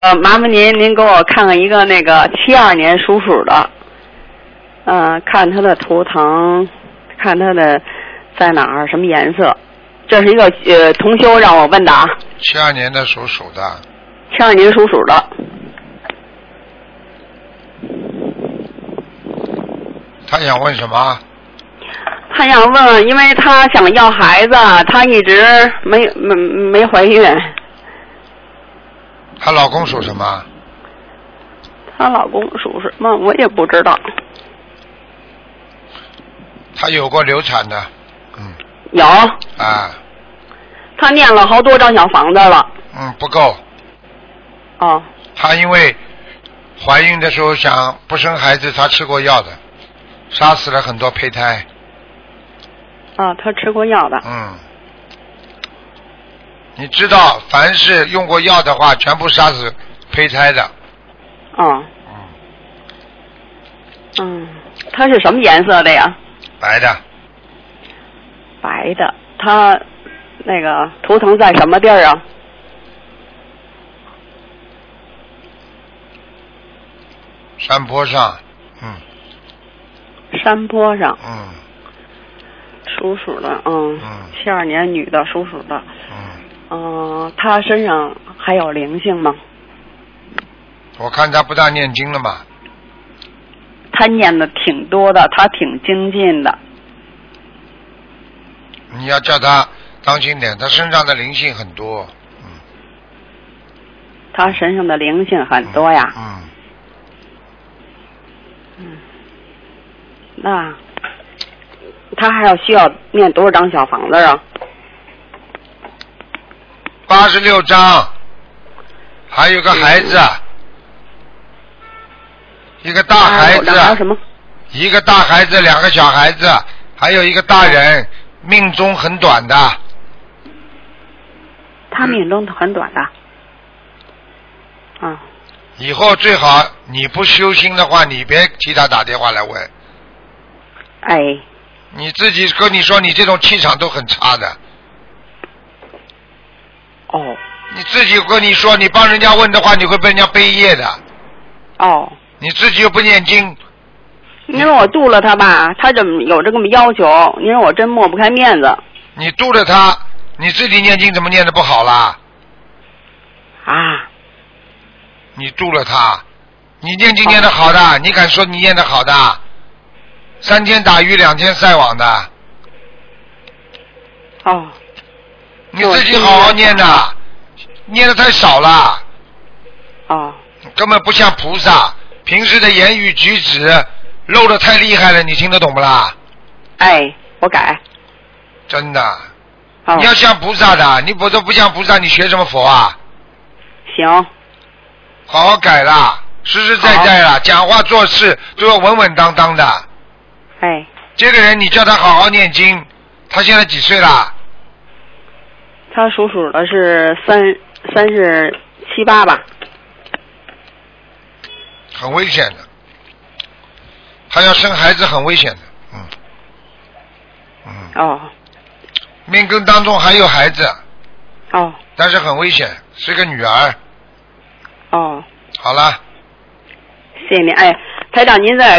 麻烦您给我看看一个那个72年属鼠的，看他的图腾，看他的在哪儿，什么颜色。这是一个同修让我问的啊。 72年的属鼠的。 72年属鼠的。 他想问什么？ 他想问，因为他想要孩子，他一直没怀孕。 她老公属什么？ 她老公属什么？我也不知道。 她有过流产的， 有。 啊。 她念了好多张小房子了。 不够。 哦。 她因为怀孕的时候想不生孩子，她吃过药的，杀死了很多胚胎。 她吃过药的。 你知道，凡是用过药的话，全部杀死胚胎的。 它是什么颜色的呀？ 白的。 白的，它那个图腾在什么地儿啊？ 山坡上。 山坡上。属鼠的，72年女的，属鼠的。她身上还有灵性吗？ 我看她不大念经了嘛。 她念的挺多的，她挺精进的。 你要叫她当心点，她身上的灵性很多。 她身上的灵性很多呀。那她还需要念多少张小房子啊 ？86张，还有个孩子，一个大孩子，一个大孩子，2个小孩子，还有一个大人，命中很短的。 他命中很短的。 以后最好你不修心的话，你别替他打电话来问。你自己跟你说，你这种气场都很差的。你自己跟你说，你帮人家问的话，你会被人家背业的。你自己又不念经。 你说我度了他吧，他怎么有这么要求？你说我真抹不开面子。 你度了他，你自己念经怎么念的不好啦？你度了他，你念经念的好的，你敢说你念的好的？3天打鱼2天晒网的。你自己好好念的，念的太少了。根本不像菩萨，平时的言语举止漏的太厉害了，你听得懂不啦？ 我改。 真的。你要像菩萨的，你否则不像菩萨，你学什么佛啊？ 行。 好好改啦，实实在在啦，讲话做事都要稳稳当当的。这个人你叫他好好念经，他现在几岁啦？ 他属鼠的是37、8吧。 很危险的，他要生孩子很危险的。命根当中还有孩子。但是很危险，是个女儿。好了。 谢谢您。台长您在